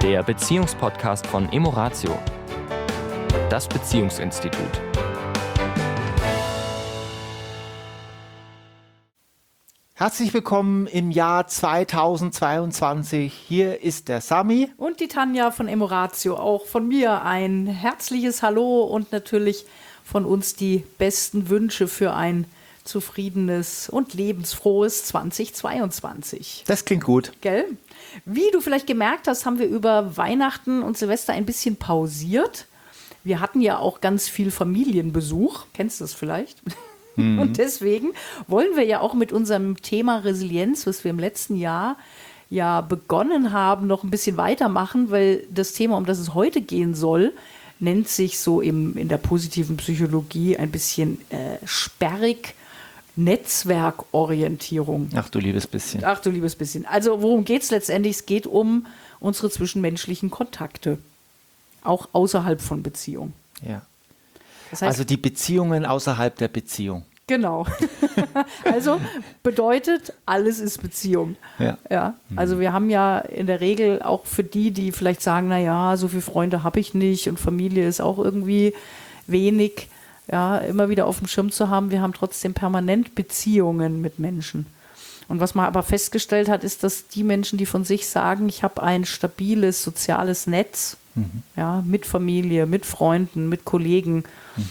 der Beziehungspodcast von Emoratio, das Beziehungsinstitut. Herzlich willkommen im Jahr 2022. Hier ist der Sami. Und die Tanja von Emoratio. Auch von mir ein herzliches Hallo und natürlich von uns die besten Wünsche für ein zufriedenes und lebensfrohes 2022. Das klingt gut. Gell? Wie du vielleicht gemerkt hast, haben wir über Weihnachten und Silvester ein bisschen pausiert. Wir hatten ja auch ganz viel Familienbesuch. Kennst du das vielleicht? Und deswegen wollen wir ja auch mit unserem Thema Resilienz, was wir im letzten Jahr ja begonnen haben, noch ein bisschen weitermachen, weil das Thema, um das es heute gehen soll, nennt sich so in der positiven Psychologie ein bisschen sperrig Netzwerkorientierung. Ach du liebes bisschen. Ach du liebes bisschen. Also worum geht es letztendlich? Es geht um unsere zwischenmenschlichen Kontakte, auch außerhalb von Beziehung. Ja. Das heißt, Also die Beziehungen außerhalb der Beziehung. Genau. Also bedeutet, alles ist Beziehung. Ja. Ja. Also wir haben ja in der Regel auch für die vielleicht sagen, naja, so viele Freunde habe ich nicht und Familie ist auch irgendwie wenig, ja, immer wieder auf dem Schirm zu haben. Wir haben trotzdem permanent Beziehungen mit Menschen. Und was man aber festgestellt hat, ist, dass die Menschen, die von sich sagen, ich habe ein stabiles soziales Netz, ja, mit Familie, mit Freunden, mit Kollegen,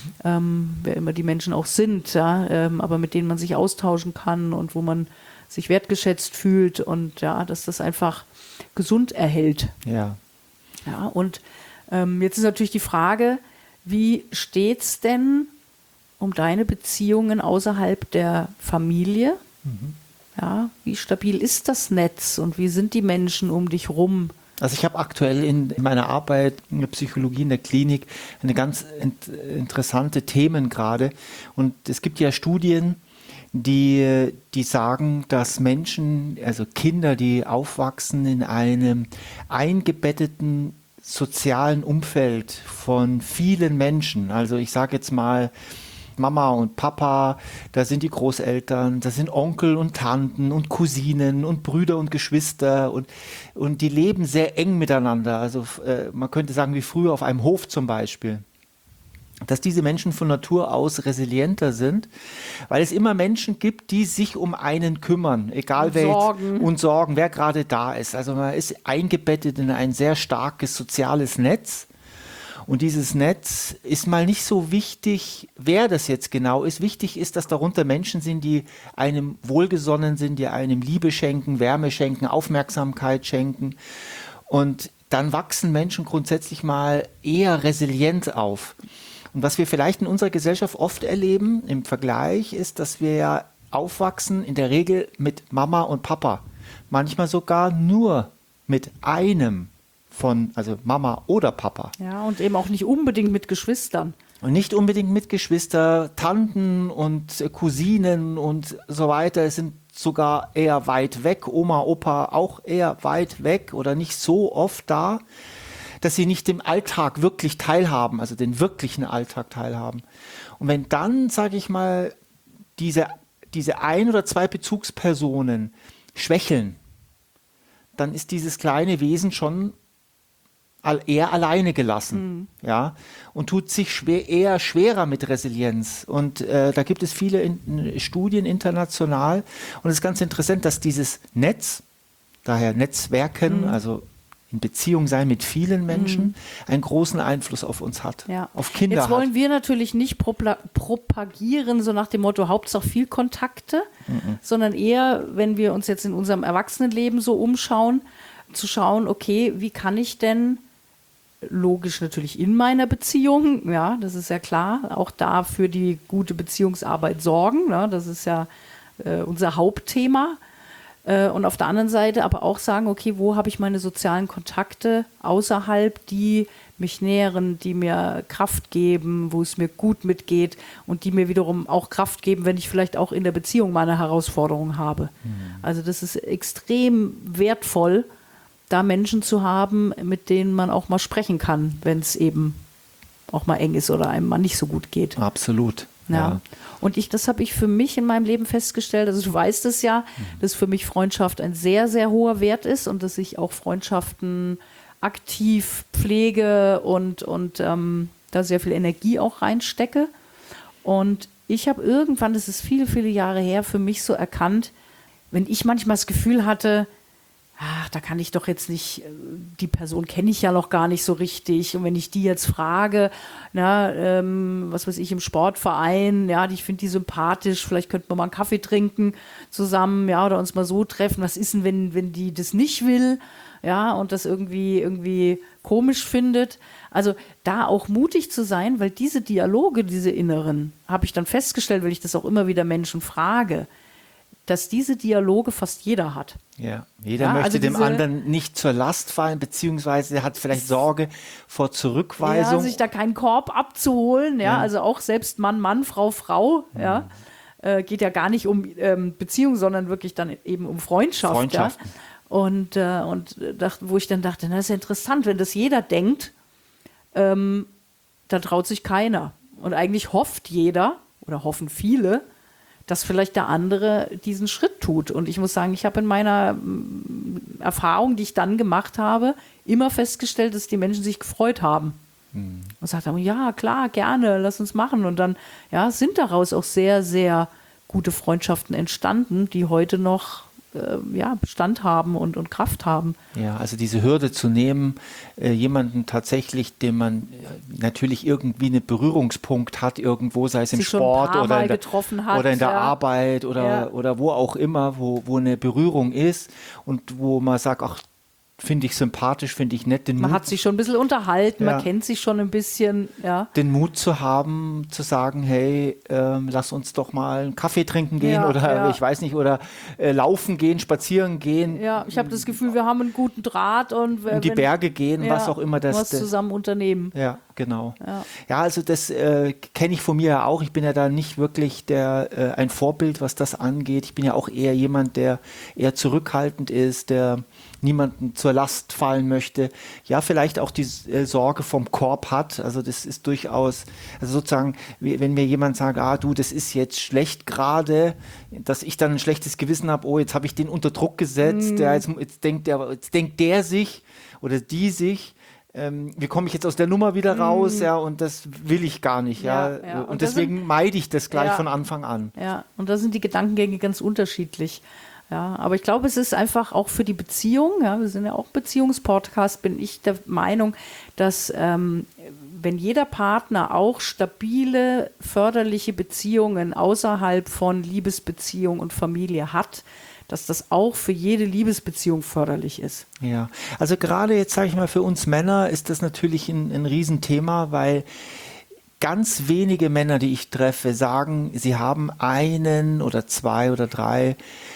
wer immer die Menschen auch sind, ja, aber mit denen man sich austauschen kann und wo man sich wertgeschätzt fühlt und ja, dass das einfach gesund erhält. Ja. Ja, und jetzt ist natürlich die Frage, wie steht's denn um deine Beziehungen außerhalb der Familie? Ja, wie stabil ist das Netz und wie sind die Menschen um dich rum? Also ich habe aktuell in meiner Arbeit in der Psychologie in der Klinik eine ganz interessante Themen gerade. Und es gibt ja Studien, die sagen, dass Menschen, also Kinder, die aufwachsen in einem eingebetteten sozialen Umfeld von vielen Menschen, also ich sage jetzt mal Mama und Papa, da sind die Großeltern, da sind Onkel und Tanten und Cousinen und Brüder und Geschwister und die leben sehr eng miteinander. Also man könnte sagen, wie früher auf einem Hof zum Beispiel. Dass diese Menschen von Natur aus resilienter sind, weil es immer Menschen gibt, die sich um einen kümmern, egal wer und sorgen, wer gerade da ist. Also man ist eingebettet in ein sehr starkes soziales Netz. Und dieses Netz ist mal nicht so wichtig, wer das jetzt genau ist. Wichtig ist, dass darunter Menschen sind, die einem wohlgesonnen sind, die einem Liebe schenken, Wärme schenken, Aufmerksamkeit schenken. Und dann wachsen Menschen grundsätzlich mal eher resilient auf. Und was wir vielleicht in unserer Gesellschaft oft erleben im Vergleich ist, dass wir ja aufwachsen in der Regel mit Mama und Papa. Manchmal sogar nur mit einem von, also Mama oder Papa. Ja, und eben auch nicht unbedingt mit Geschwistern. Und nicht unbedingt mit Geschwister, Tanten und Cousinen und so weiter. Es sind sogar eher weit weg, Oma, Opa auch eher weit weg oder nicht so oft da, dass sie nicht im Alltag wirklich teilhaben, also den wirklichen Alltag teilhaben. Und wenn dann, sage ich mal, diese ein oder zwei Bezugspersonen schwächeln, dann ist dieses kleine Wesen schon eher alleine gelassen, ja, und tut sich eher schwerer mit Resilienz. Und da gibt es viele Studien international. Und es ist ganz interessant, dass dieses Netz, daher Netzwerken, also in Beziehung sein mit vielen Menschen, einen großen Einfluss auf uns hat, Ja. auf Kinder Jetzt wollen wir natürlich nicht propagieren, so nach dem Motto, Hauptsache viel Kontakte, sondern eher, wenn wir uns jetzt in unserem Erwachsenenleben so umschauen, zu schauen, okay, wie kann ich denn logisch natürlich in meiner Beziehung, ja, das ist ja klar, auch da für die gute Beziehungsarbeit sorgen, ja, das ist ja unser Hauptthema. Und auf der anderen Seite aber auch sagen, okay, wo habe ich meine sozialen Kontakte außerhalb, die mich nähren, die mir Kraft geben, wo es mir gut mitgeht und die mir wiederum auch Kraft geben, wenn ich vielleicht auch in der Beziehung meine Herausforderungen habe. Also das ist extrem wertvoll, da Menschen zu haben, mit denen man auch mal sprechen kann, wenn es eben auch mal eng ist oder einem mal nicht so gut geht. Absolut. Ja. Und das habe ich für mich in meinem Leben festgestellt, also du weißt es ja, dass für mich Freundschaft ein sehr, sehr hoher Wert ist und dass ich auch Freundschaften aktiv pflege und da sehr viel Energie auch reinstecke. Und ich habe irgendwann, das ist viele, viele Jahre her, für mich so erkannt, wenn ich manchmal das Gefühl hatte, ach, da kann ich doch jetzt nicht, die Person kenne ich ja noch gar nicht so richtig. Und wenn ich die jetzt frage, was weiß ich, im Sportverein, ja, ich finde die sympathisch, vielleicht könnten wir mal einen Kaffee trinken zusammen, ja, oder uns mal so treffen. Was ist denn, wenn die das nicht will, ja, und das irgendwie komisch findet? Also da auch mutig zu sein, weil diese Dialoge, diese inneren, habe ich dann festgestellt, weil ich das auch immer wieder Menschen frage, dass diese Dialoge fast jeder hat. Ja, jeder möchte dem anderen nicht zur Last fallen, beziehungsweise er hat vielleicht Sorge vor Zurückweisung. Ja, sich da keinen Korb abzuholen, ja, also auch selbst Mann, Frau, ja, geht ja gar nicht um Beziehung, sondern wirklich dann eben um Freundschaft. Ja? Und wo ich dann dachte, das ist ja interessant, wenn das jeder denkt, dann traut sich keiner. Und eigentlich hofft jeder oder hoffen viele, dass vielleicht der andere diesen Schritt tut. Und ich muss sagen, ich habe in meiner Erfahrung, die ich dann gemacht habe, immer festgestellt, dass die Menschen sich gefreut haben. Und gesagt haben, ja, klar, gerne, lass uns machen. Und dann sind daraus auch sehr, sehr gute Freundschaften entstanden, die heute noch Bestand haben und Kraft haben. Ja, also diese Hürde zu nehmen, jemanden tatsächlich, dem man natürlich irgendwie einen Berührungspunkt hat, irgendwo, sei es im Sport oder in der Arbeit oder wo auch immer, wo eine Berührung ist und wo man sagt, ach, finde ich sympathisch, finde ich nett. Man hat sich schon ein bisschen unterhalten, man kennt sich schon ein bisschen. Ja. Den Mut zu haben, zu sagen, hey, lass uns doch mal einen Kaffee trinken gehen oder ich weiß nicht, oder laufen gehen, spazieren gehen. Ja, ich habe das Gefühl, wir haben einen guten Draht und in die Berge gehen, was auch immer das. Was zusammen unternehmen. Ja, genau. Ja, also das kenne ich von mir ja auch. Ich bin ja da nicht wirklich ein Vorbild, was das angeht. Ich bin ja auch eher jemand, der eher zurückhaltend ist, der niemanden zur Last fallen möchte, ja, vielleicht auch die Sorge vom Korb hat, also das ist durchaus, also sozusagen, wenn mir jemand sagt, du, das ist jetzt schlecht gerade, dass ich dann ein schlechtes Gewissen habe, oh, jetzt habe ich den unter Druck gesetzt, jetzt denkt der sich oder die sich, wie komme ich jetzt aus der Nummer wieder raus, ja, und das will ich gar nicht, ja. Und deswegen meide ich das gleich von Anfang an. Ja, und da sind die Gedankengänge ganz unterschiedlich. Ja, aber ich glaube, es ist einfach auch für die Beziehung, wir sind ja auch Beziehungspodcast, bin ich der Meinung, dass wenn jeder Partner auch stabile, förderliche Beziehungen außerhalb von Liebesbeziehung und Familie hat, dass das auch für jede Liebesbeziehung förderlich ist. Ja, also gerade jetzt sage ich mal, für uns Männer ist das natürlich ein Riesenthema, weil ganz wenige Männer, die ich treffe, sagen, sie haben einen oder zwei oder drei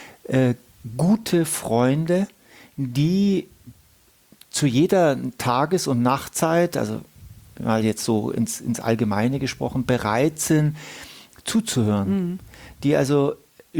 gute Freunde, die zu jeder Tages- und Nachtzeit, also mal jetzt so ins Allgemeine gesprochen, bereit sind zuzuhören. Die also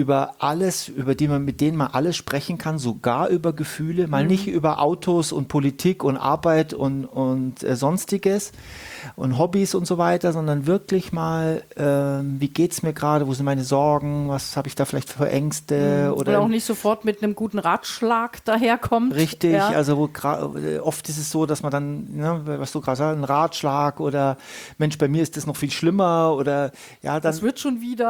mit denen man alles sprechen kann, sogar über Gefühle, mal nicht über Autos und Politik und Arbeit und Sonstiges und Hobbys und so weiter, sondern wirklich mal, wie geht's mir gerade, wo sind meine Sorgen, was habe ich da vielleicht für Ängste? Oder auch nicht sofort mit einem guten Ratschlag daherkommt. Richtig, also oft ist es so, dass man dann, was du gerade sagst, ein Ratschlag oder Mensch, bei mir ist das noch viel schlimmer oder dann. Das wird schon wieder.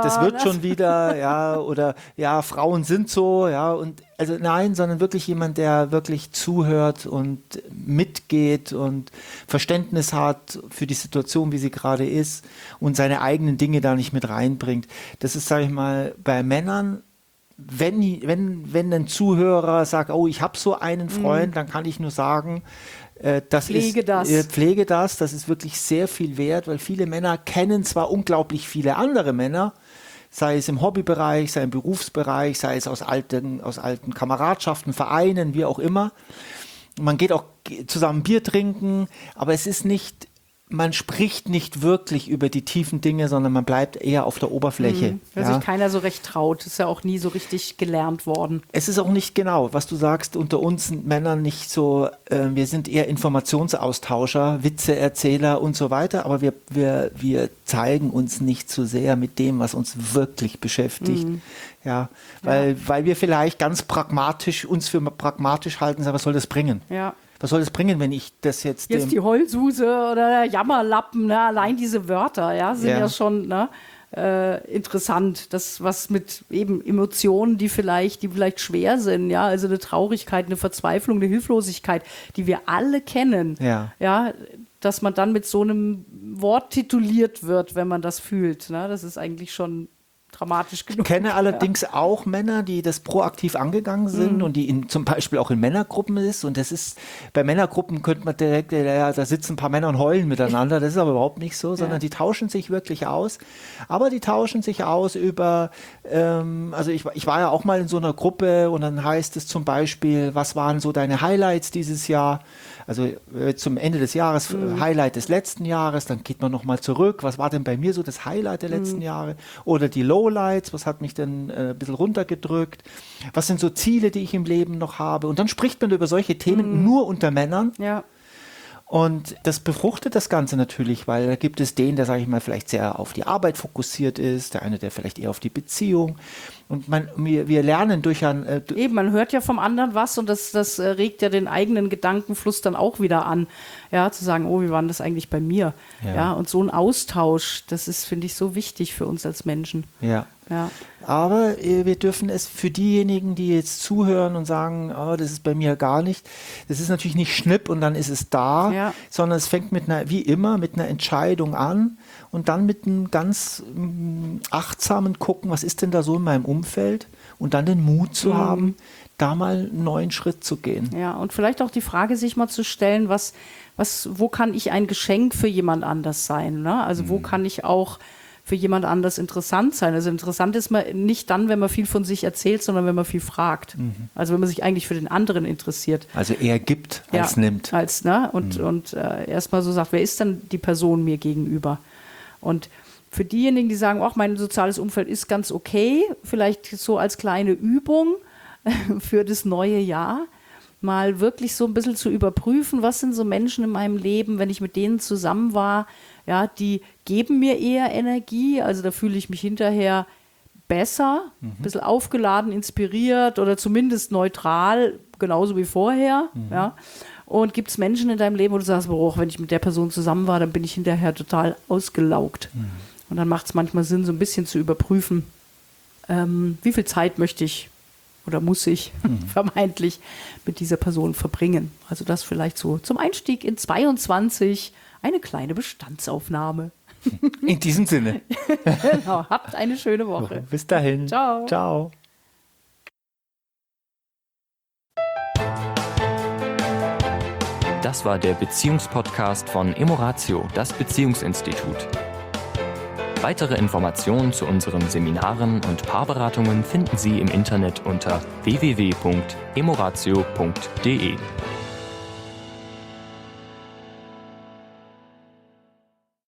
Oder Frauen sind so, und also nein, sondern wirklich jemand, der wirklich zuhört und mitgeht und Verständnis hat für die Situation, wie sie gerade ist und seine eigenen Dinge da nicht mit reinbringt. Das ist, sage ich mal, bei Männern, wenn ein Zuhörer sagt, oh, ich habe so einen Freund, dann kann ich nur sagen, pflege das, das ist wirklich sehr viel wert, weil viele Männer kennen zwar unglaublich viele andere Männer, sei es im Hobbybereich, sei im Berufsbereich, sei es aus alten Kameradschaften, Vereinen, wie auch immer. Man geht auch zusammen Bier trinken, aber es ist nicht, man spricht nicht wirklich über die tiefen Dinge, sondern man bleibt eher auf der Oberfläche. Weil sich keiner so recht traut. Ist ja auch nie so richtig gelernt worden. Es ist auch nicht genau, was du sagst, unter uns Männern nicht so, wir sind eher Informationsaustauscher, Witzeerzähler und so weiter, aber wir zeigen uns nicht so sehr mit dem, was uns wirklich beschäftigt. Weil wir vielleicht ganz pragmatisch uns für pragmatisch halten, sagen, was soll das bringen? Ja. Was soll das bringen, wenn ich das jetzt... Jetzt die Heulsuse oder der Jammerlappen, ne? Allein diese Wörter, ja, sind ja schon interessant. Das, was mit eben Emotionen, die vielleicht schwer sind, ja, also eine Traurigkeit, eine Verzweiflung, eine Hilflosigkeit, die wir alle kennen, ja, dass man dann mit so einem Wort tituliert wird, wenn man das fühlt. Ne? Das ist eigentlich schon dramatisch genug. Ich kenne allerdings auch Männer, die das proaktiv angegangen sind und die zum Beispiel auch in Männergruppen ist. Und das ist, bei Männergruppen könnte man direkt, da sitzen ein paar Männer und heulen miteinander. Das ist aber überhaupt nicht so, sondern die tauschen sich wirklich aus. Aber die tauschen sich aus über, also ich war ja auch mal in so einer Gruppe und dann heißt es zum Beispiel, was waren so deine Highlights dieses Jahr? Also zum Ende des Jahres, Highlight des letzten Jahres, dann geht man nochmal zurück. Was war denn bei mir so das Highlight der letzten Jahre? Oder die Lowlights, was hat mich denn ein bisschen runtergedrückt? Was sind so Ziele, die ich im Leben noch habe? Und dann spricht man über solche Themen nur unter Männern. Ja. Und das befruchtet das Ganze natürlich, weil da gibt es den, der, sage ich mal, vielleicht sehr auf die Arbeit fokussiert ist, der eine, der vielleicht eher auf die Beziehung. Und wir lernen durch ein... Eben, man hört ja vom anderen was und das regt ja den eigenen Gedankenfluss dann auch wieder an, ja, zu sagen, oh, wie war denn das eigentlich bei mir? Ja, und so ein Austausch, das ist, finde ich, so wichtig für uns als Menschen. Ja. Aber wir dürfen es für diejenigen, die jetzt zuhören und sagen, oh, das ist bei mir gar nicht, das ist natürlich nicht Schnipp und dann ist es da, sondern es fängt wie immer, mit einer Entscheidung an und dann mit einem ganz achtsamen Gucken, was ist denn da so in meinem Umfeld und dann den Mut zu haben, da mal einen neuen Schritt zu gehen. Ja, und vielleicht auch die Frage sich mal zu stellen, wo kann ich ein Geschenk für jemand anders sein? Ne? Also wo kann ich auch für jemand anders interessant sein. Also interessant ist man nicht dann, wenn man viel von sich erzählt, sondern wenn man viel fragt. Also wenn man sich eigentlich für den anderen interessiert. Also eher gibt als nimmt. Und erstmal so sagt, wer ist dann die Person mir gegenüber? Und für diejenigen, die sagen, ach, mein soziales Umfeld ist ganz okay, vielleicht so als kleine Übung für das neue Jahr, mal wirklich so ein bisschen zu überprüfen, was sind so Menschen in meinem Leben, wenn ich mit denen zusammen war, ja, die geben mir eher Energie, also da fühle ich mich hinterher besser, ein bisschen aufgeladen, inspiriert oder zumindest neutral, genauso wie vorher, ja. Und gibt es Menschen in deinem Leben, wo du sagst, boah, wenn ich mit der Person zusammen war, dann bin ich hinterher total ausgelaugt. Und dann macht es manchmal Sinn, so ein bisschen zu überprüfen, wie viel Zeit möchte ich oder muss ich vermeintlich mit dieser Person verbringen. Also das vielleicht so zum Einstieg in 22 eine kleine Bestandsaufnahme. In diesem Sinne. Genau, habt eine schöne Woche. Bis dahin. Ciao. Ciao. Das war der Beziehungspodcast von Emoratio, das Beziehungsinstitut. Weitere Informationen zu unseren Seminaren und Paarberatungen finden Sie im Internet unter www.emoratio.de.